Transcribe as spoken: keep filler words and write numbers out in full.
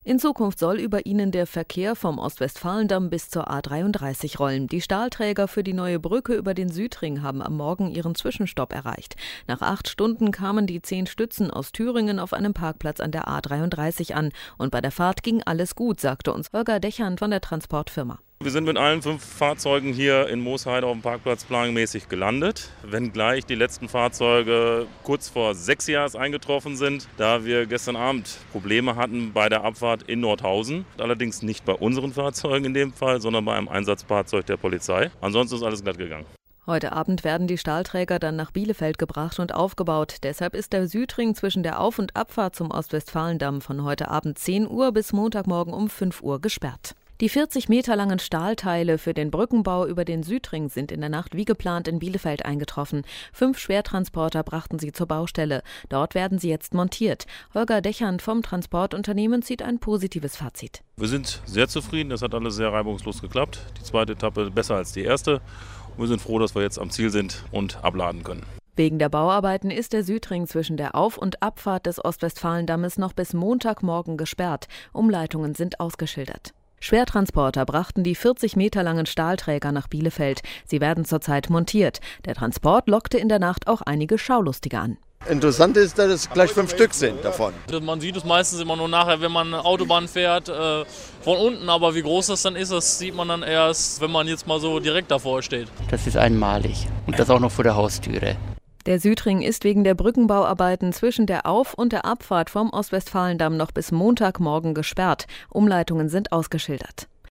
In Zukunft soll über ihnen der Verkehr vom Ostwestfalendamm bis zur A dreiunddreißig rollen. Die Stahlträger für die neue Brücke über den Südring haben am Morgen ihren Zwischenstopp erreicht. Nach acht Stunden kamen die zehn Stützen aus Thüringen auf einem Parkplatz an der A dreiunddreißig an. Und bei der Fahrt ging alles gut, sagte uns Holger Dechern von der Transportfirma. Wir sind mit allen fünf Fahrzeugen hier in Moosheide auf dem Parkplatz planmäßig gelandet, wenngleich die letzten Fahrzeuge kurz vor sechs Jahres eingetroffen sind, da wir gestern Abend Probleme hatten bei der Abfahrt in Nordhausen. Allerdings nicht bei unseren Fahrzeugen in dem Fall, sondern bei einem Einsatzfahrzeug der Polizei. Ansonsten ist alles glatt gegangen. Heute Abend werden die Stahlträger dann nach Bielefeld gebracht und aufgebaut. Deshalb ist der Südring zwischen der Auf- und Abfahrt zum Ostwestfalendamm von heute Abend zehn Uhr bis Montagmorgen um fünf Uhr gesperrt. Die vierzig Meter langen Stahlteile für den Brückenbau über den Südring sind in der Nacht wie geplant in Bielefeld eingetroffen. Fünf Schwertransporter brachten sie zur Baustelle. Dort werden sie jetzt montiert. Holger Dechern vom Transportunternehmen zieht ein positives Fazit. Wir sind sehr zufrieden, das hat alles sehr reibungslos geklappt. Die zweite Etappe besser als die erste. Und wir sind froh, dass wir jetzt am Ziel sind und abladen können. Wegen der Bauarbeiten ist der Südring zwischen der Auf- und Abfahrt des Ostwestfalendammes noch bis Montagmorgen gesperrt. Umleitungen sind ausgeschildert. Schwertransporter brachten die vierzig Meter langen Stahlträger nach Bielefeld. Sie werden zurzeit montiert. Der Transport lockte in der Nacht auch einige Schaulustige an. Interessant ist, dass es gleich fünf Stück sind davon. Man sieht es meistens immer nur nachher, wenn man Autobahn fährt, äh, von unten. Aber wie groß das dann ist, das sieht man dann erst, wenn man jetzt mal so direkt davor steht. Das ist einmalig und das auch noch vor der Haustüre. Der Südring ist wegen der Brückenbauarbeiten zwischen der Auf- und der Abfahrt vom Ostwestfalendamm noch bis Montagmorgen gesperrt. Umleitungen sind ausgeschildert.